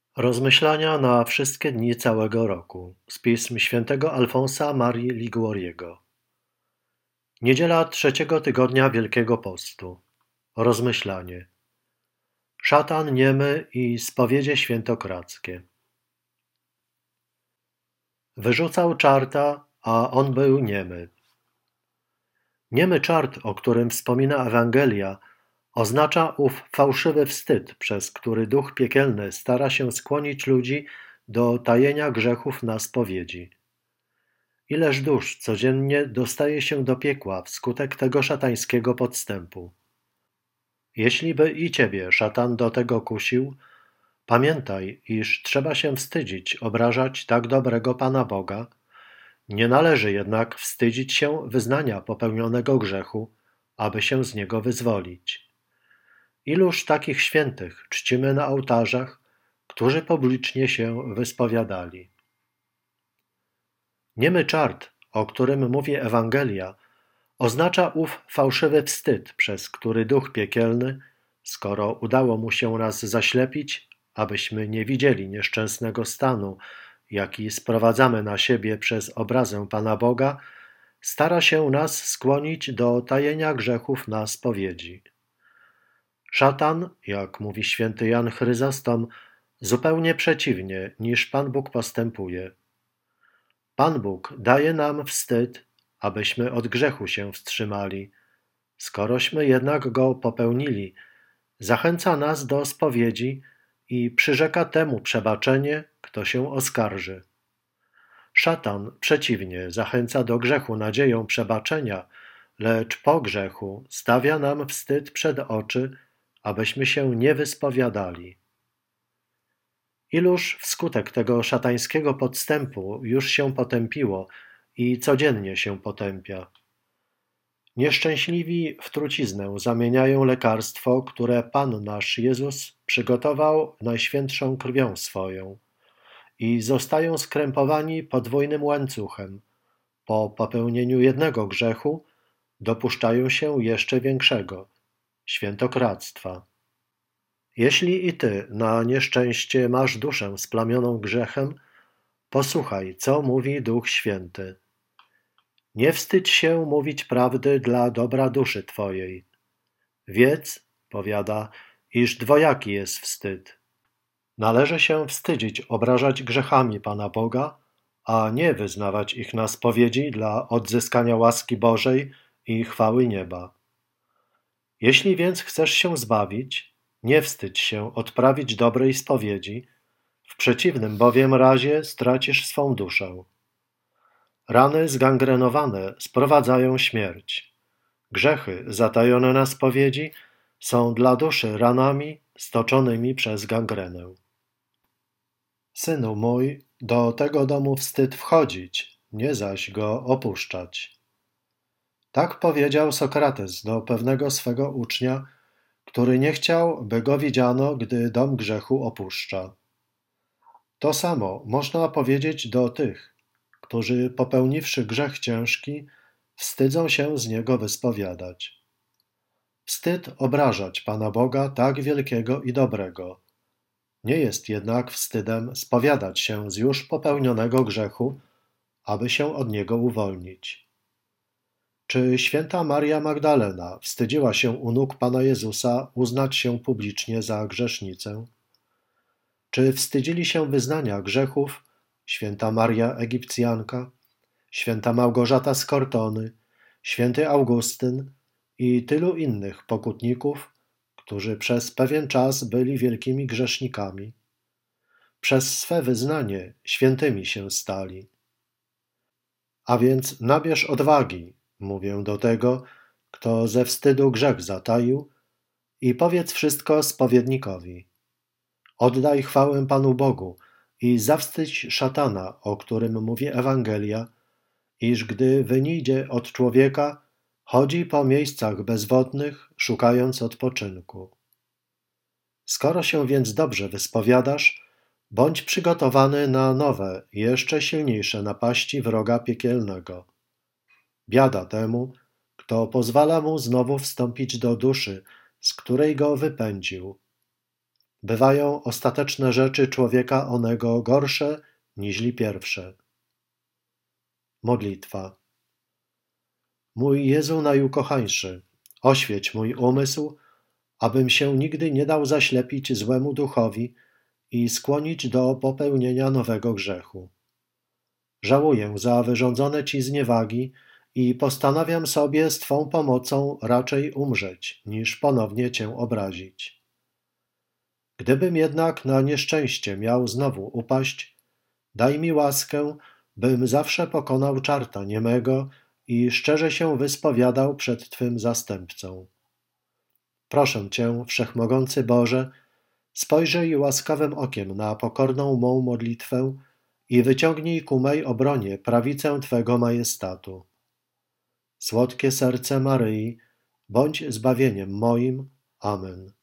Rozmyślania na wszystkie dni całego roku z pism świętego Alfonsa Marii Liguoriego. Niedziela trzeciego tygodnia Wielkiego Postu. Rozmyślanie. Szatan niemy i spowiedzie świętokradzkie. Wyrzucał czarta, a on był niemy. Niemy czart, o którym wspomina Ewangelia, oznacza ów fałszywy wstyd, przez który duch piekielny stara się skłonić ludzi do tajenia grzechów na spowiedzi. Ileż dusz codziennie dostaje się do piekła wskutek tego szatańskiego podstępu. Jeśli by i ciebie szatan do tego kusił, pamiętaj, iż trzeba się wstydzić obrażać tak dobrego Pana Boga, nie należy jednak wstydzić się wyznania popełnionego grzechu, aby się z niego wyzwolić. Iluż takich świętych czcimy na ołtarzach, którzy publicznie się wyspowiadali. Niemy czart, o którym mówi Ewangelia, oznacza ów fałszywy wstyd, przez który duch piekielny, skoro udało mu się nas zaślepić, abyśmy nie widzieli nieszczęsnego stanu, jaki sprowadzamy na siebie przez obrazę Pana Boga, stara się nas skłonić do tajenia grzechów na spowiedzi. Szatan, jak mówi święty Jan Chryzostom, zupełnie przeciwnie niż Pan Bóg postępuje. Pan Bóg daje nam wstyd, abyśmy od grzechu się wstrzymali. Skorośmy jednak go popełnili, zachęca nas do spowiedzi i przyrzeka temu przebaczenie, kto się oskarży. Szatan przeciwnie zachęca do grzechu nadzieją przebaczenia, lecz po grzechu stawia nam wstyd przed oczy, abyśmy się nie wyspowiadali. Iluż wskutek tego szatańskiego podstępu już się potępiło i codziennie się potępia. Nieszczęśliwi w truciznę zamieniają lekarstwo, które Pan nasz Jezus przygotował najświętszą krwią swoją i zostają skrępowani podwójnym łańcuchem. Po popełnieniu jednego grzechu dopuszczają się jeszcze większego – świętokradztwa. Jeśli i ty na nieszczęście masz duszę splamioną grzechem, posłuchaj, co mówi Duch Święty. Nie wstydź się mówić prawdy dla dobra duszy twojej. Wiedz, powiada, iż dwojaki jest wstyd. Należy się wstydzić obrażać grzechami Pana Boga, a nie wyznawać ich na spowiedzi dla odzyskania łaski Bożej i chwały nieba. Jeśli więc chcesz się zbawić, nie wstydź się odprawić dobrej spowiedzi, w przeciwnym bowiem razie stracisz swą duszę. Rany zgangrenowane sprowadzają śmierć. Grzechy zatajone na spowiedzi są dla duszy ranami stoczonymi przez gangrenę. Synu mój, do tego domu wstyd wchodzić, nie zaś go opuszczać. Tak powiedział Sokrates do pewnego swego ucznia, który nie chciał, by go widziano, gdy dom grzechu opuszcza. To samo można powiedzieć do tych, którzy popełniwszy grzech ciężki, wstydzą się z niego wyspowiadać. Wstyd obrażać Pana Boga tak wielkiego i dobrego. Nie jest jednak wstydem spowiadać się z już popełnionego grzechu, aby się od niego uwolnić. Czy święta Maria Magdalena wstydziła się u nóg Pana Jezusa uznać się publicznie za grzesznicę? Czy wstydzili się wyznania grzechów święta Maria Egipcjanka, święta Małgorzata z Kortony, święty Augustyn i tylu innych pokutników, którzy przez pewien czas byli wielkimi grzesznikami? Przez swe wyznanie świętymi się stali. A więc nabierz odwagi, mówię do tego, kto ze wstydu grzech zataił, i powiedz wszystko spowiednikowi. Oddaj chwałę Panu Bogu i zawstydź szatana, o którym mówi Ewangelia, iż gdy wynijdzie od człowieka, chodzi po miejscach bezwodnych, szukając odpoczynku. Skoro się więc dobrze wyspowiadasz, bądź przygotowany na nowe, jeszcze silniejsze napaści wroga piekielnego. Biada temu, kto pozwala mu znowu wstąpić do duszy, z której go wypędził. bywają ostateczne rzeczy człowieka onego gorsze niźli pierwsze. Modlitwa. Mój Jezu najukochańszy, oświeć mój umysł, abym się nigdy nie dał zaślepić złemu duchowi i skłonić do popełnienia nowego grzechu. Żałuję za wyrządzone Ci zniewagi i postanawiam sobie z Twą pomocą raczej umrzeć, niż ponownie Cię obrazić. Gdybym jednak na nieszczęście miał znowu upaść, daj mi łaskę, bym zawsze pokonał czarta niemego i szczerze się wyspowiadał przed Twym zastępcą. Proszę Cię, Wszechmogący Boże, spojrzyj łaskawym okiem na pokorną mą modlitwę i wyciągnij ku mej obronie prawicę Twego majestatu. Słodkie serce Maryi, bądź zbawieniem moim. Amen.